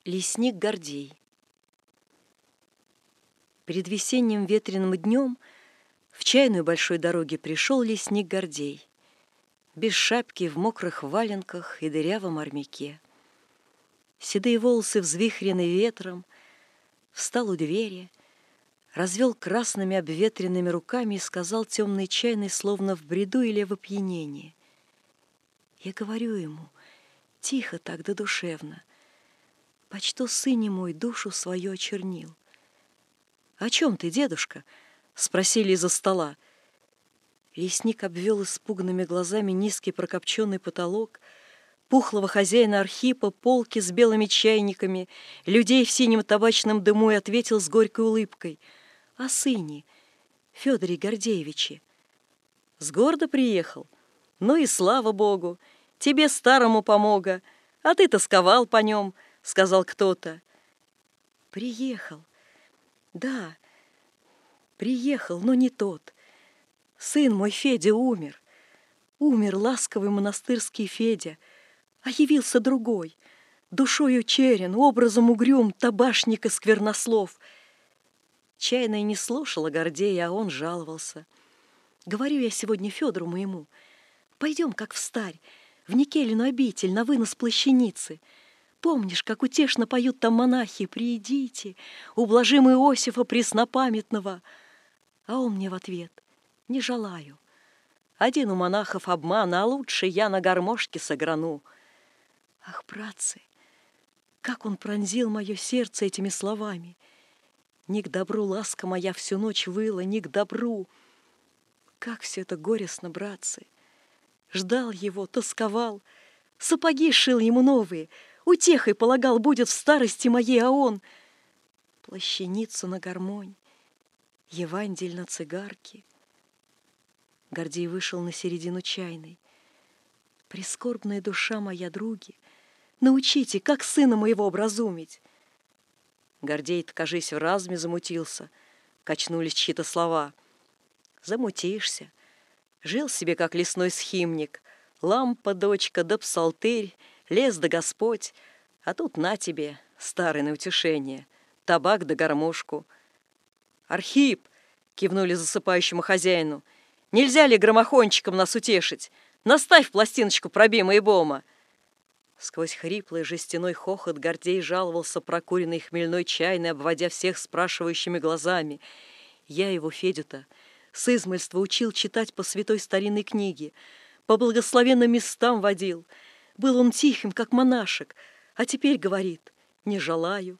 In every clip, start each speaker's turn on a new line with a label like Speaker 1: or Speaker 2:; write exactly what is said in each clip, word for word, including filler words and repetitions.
Speaker 1: Лесник Гордей. Перед весенним ветреным днем в чайную большой дороге пришел лесник Гордей, без шапки, в мокрых валенках и дырявом армяке. Седые волосы взвихрены ветром, встал у двери, развел красными обветренными руками и сказал темной чайной, словно в бреду или в опьянении. Я говорю ему, тихо так да душевно: почто сыне мой душу свою очернил. «О чем ты, дедушка?» — спросили из-за стола. Лесник обвел испуганными глазами низкий прокопченный потолок, пухлого хозяина Архипа, полки с белыми чайниками, людей в синем табачном дыму, и ответил с горькой улыбкой: «О сыне, Федоре Гордеевиче». «С города приехал? Ну и слава богу! Тебе старому помога, а ты тосковал по нем», — сказал кто-то. «Приехал. Да, приехал, но не тот. Сын мой Федя умер. Умер ласковый монастырский Федя, а явился другой, душою черен, образом угрюм, табашник и сквернослов». Чайная не слушала Гордея, а он жаловался. «Говорю я сегодня Федору моему: пойдем, как встарь, в Никелину обитель на вынос плащаницы. Помнишь, как утешно поют там монахи: приидите, ублажим Иосифа преснопамятного?» А он мне в ответ: «Не желаю. Один у монахов обман, а лучше я на гармошке сыграну». Ах, братцы, как он пронзил мое сердце этими словами! Не к добру ласка моя всю ночь выла, не к добру. Как все это горестно, братцы! Ждал его, тосковал, сапоги шил ему новые, утехой полагал будет в старости моей, а он плащаницу на гармонь, Евангель на цигарке. Гордей вышел на середину чайной. «Прискорбная душа моя, други, научите, как сына моего образумить». Гордей-то, кажись, в разуме замутился. Качнулись чьи-то слова. «Замутишься. Жил себе, как лесной схимник. Лампа, дочка, да псалтырь, лес да Господь. А тут на тебе, старый на утешение, табак да гармошку». «Архип!» — кивнули засыпающему хозяину. «Нельзя ли громохончиком нас утешить? Наставь пластиночку пробима и бома». Сквозь хриплый жестяной хохот Гордей жаловался прокуренной хмельной чайной, обводя всех спрашивающими глазами. Я его, Федю-то, с измальства учил читать по святой старинной книге, по благословенным местам водил. Был он тихим, как монашек, а теперь говорит: «Не желаю».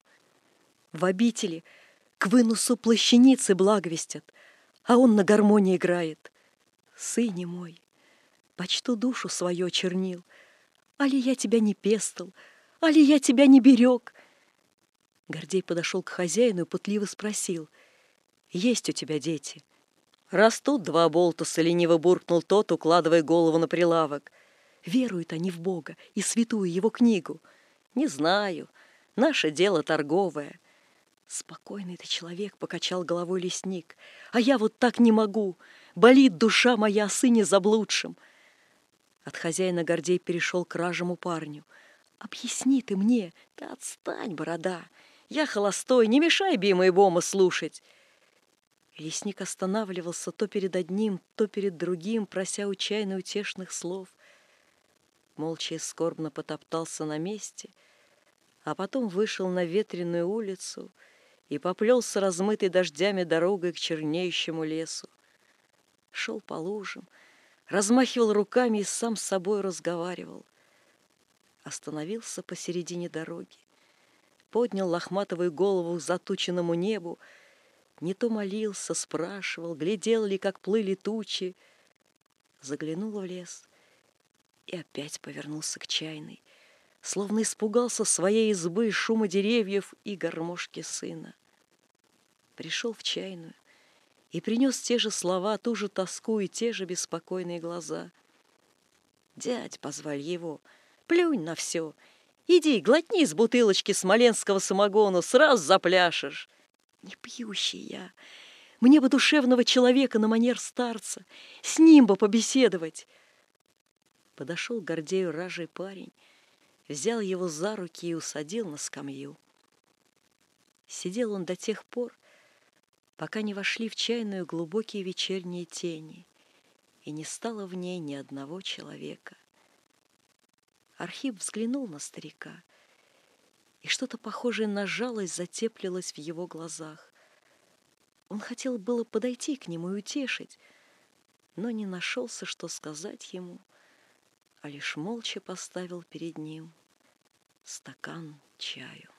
Speaker 1: В обители к выносу плащаницы благовестят, а он на гармонии играет. Сыне мой, почту душу свою очернил, али я тебя не пестал, али я тебя не берег. Гордей подошел к хозяину и пытливо спросил: «Есть у тебя дети?» «Растут два болтуса», — лениво буркнул тот, укладывая голову на прилавок. «Веруют они в Бога и святую его книгу». «Не знаю. Наше дело торговое». «Спокойный ты человек», — покачал головой лесник. «А я вот так не могу. Болит душа моя о сыне заблудшем». От хозяина Гордей перешел к ражему парню. «Объясни ты мне». «Да отстань, борода. Я холостой, не мешай бима и бома слушать». Лесник останавливался то перед одним, то перед другим, прося у чайной утешных слов. Молча и скорбно потоптался на месте, а потом вышел на ветреную улицу и поплелся размытой дождями дорогой к чернеющему лесу. Шел по лужам, размахивал руками и сам с собой разговаривал. Остановился посередине дороги, поднял лохматовую голову к затученному небу, не то молился, спрашивал, глядел ли, как плыли тучи. Заглянул в лес и опять повернулся к чайной, словно испугался своей избы, шума деревьев и гармошки сына. Пришел в чайную и принес те же слова, ту же тоску и те же беспокойные глаза. «Дядь», — позвали его, — «плюнь на все. Иди, глотни из бутылочки смоленского самогону, сразу запляшешь». «Не пьющий я. Мне бы душевного человека на манер старца, с ним бы побеседовать». Подошел к Гордею ражий парень взял его за руки и усадил на скамью. Сидел он до тех пор, пока не вошли в чайную глубокие вечерние тени, и не стало в ней ни одного человека. Архип взглянул на старика, и что-то похожее на жалость затеплилось в его глазах. Он хотел было подойти к нему и утешить, но не нашелся, что сказать ему, а лишь молча поставил перед ним стакан чаю.